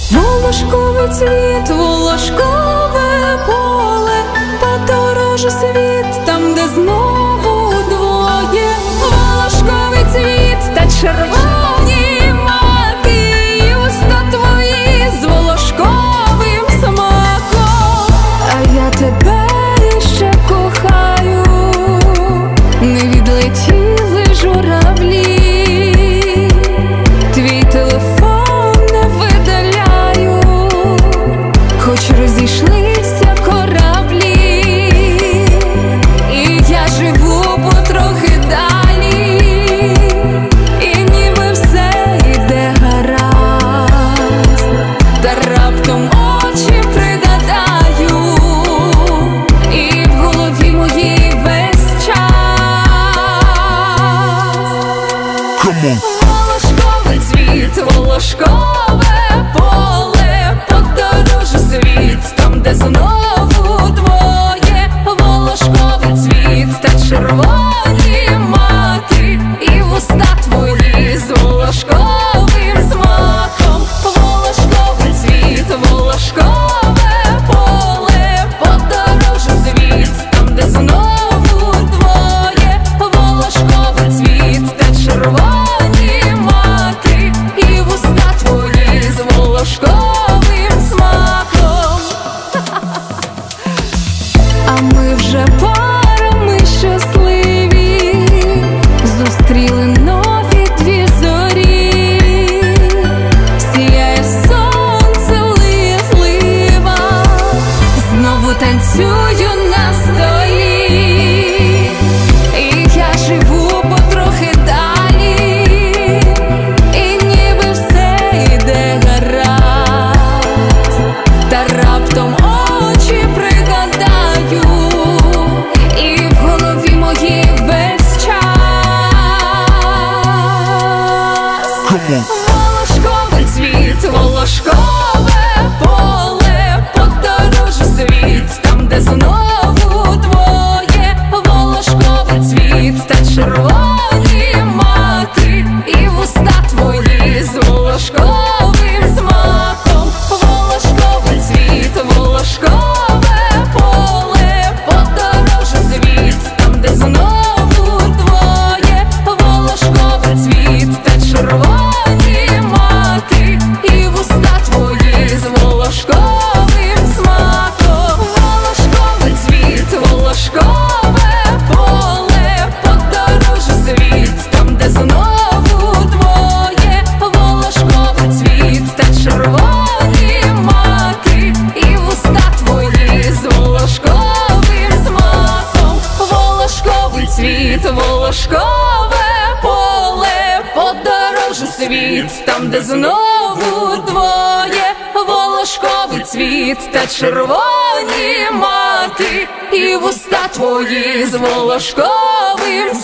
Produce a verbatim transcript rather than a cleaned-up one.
Волошковий цвіт, волошкове поле, подорожу світ, там, де знову двоє. Волошковий цвіт та червоні маки, і уста твої з волошковим смаком. А я тебе ще кохаю, не відлетіли журавлі, твій телефон не видаляю, хоч розійшлися кораблі, і я живу потрохи далі, і ніби все йде гаразд, та раптом очі пригадаю, і в голові моїй весь час. Волошковий цвіт, волошкове поле, подорожу світ, там, де знову двоє. Волошковий цвіт та червоні маки, і вуста твої з волошковим смаком. Волошковий цвіт, волошкове поле, подорожу світ, там, де знову двоє. Волошковий цвіт та червоні маки, і вуста твої з волошковим смаком. А ми вже парами щасливі, зустріли нові дві зорі, сіяє сонце, лиє злива, знову танцюю на столі, і я живу потрохи далі, і ніби все йде гаразд, та раптом очі пригадаю, і в голові моїй весь час. Волошковий цвіт, волошкове поле, подорожу світ, там, де знову двоє. Волошковий цвіт та червоні маки, і вуста твої з волошковим смаком. Волошковий цвіт, волошкове поле, подорожу світ, там, де знову двоє. Волошковий цвіт та червоні маки, і вуста твої з волошковим смаком. Волошковий цвіт, волошкове поле, подорожу світ, там, де знову двоє. Волошковий цвіт та червоні маки, і вуста твої з волошковим смаком. Волошковий цвіт, волошкове поле, подорожу світ, там, де знову двоє. Волошковий цвіт та червоні маки, і вуста твої з волошковим